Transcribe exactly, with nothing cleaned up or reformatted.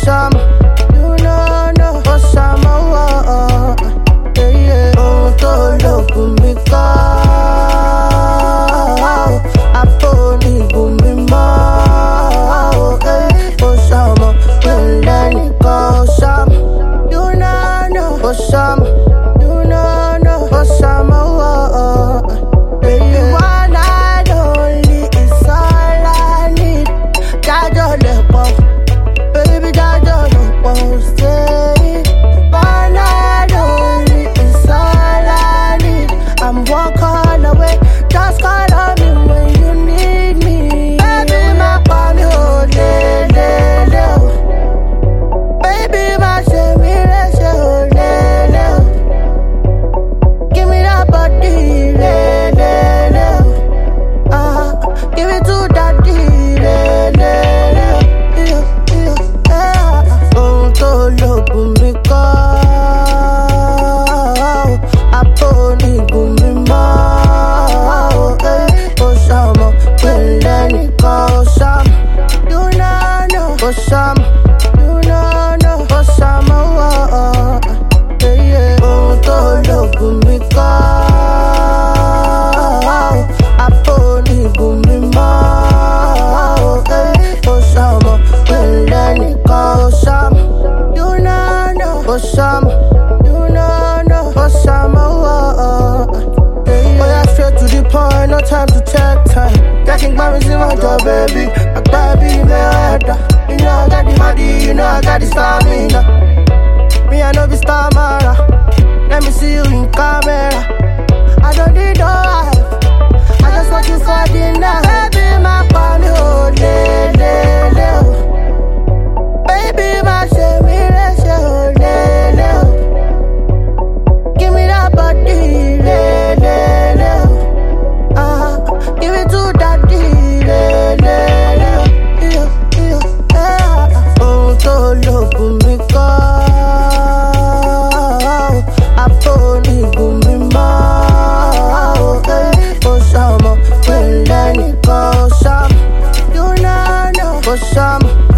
some, you know, no, for some, oh, oh, oh, yeah, yeah. Oh, to look me call, I put me boom me more, eh, for some, well then it goes some, you know, no, for some, you know, no, for some, oh, oh, oh, yeah, yeah. One night only is all I need, Jaja le pop. Baby, that don't want to stay. One night only is all I need. I'm one call away. Just call on me when you need me. Baby, my body, oh, le, le, le. Baby, my shemi, oh, le, le. Give me that body, le, le, le. Ah, give it to daddy, le, le, le. Look me call, I put me boom me more, eh, for some, well then it goes some, you know, no, for some, you know, no, for some, oh, oh, oh, yeah, yeah. Oh, to look me call, I put me boom me more, eh, for some, well then it goes some. For some, you know, no, for some, oh, oh, oh, yeah, yeah. Oh, yeah, straight to the point, no time to check time. Getting my in my job, baby. I gotta be better. You know, I got the body, you know, I got the stamina. Me, I know be star Mara. Let me see you in camera. I don't need no wife. I just want you for dinner. Baby, my body, oh, le, le, le. Baby, my shemi, oh, le, le. Give me that body, le, le, le. Ah, give it to daddy, le, le, le. Yeah, yeah, yeah. Oh, to look me call, I put me boom me more, eh, for some, well then it goes some, you know, no, for some.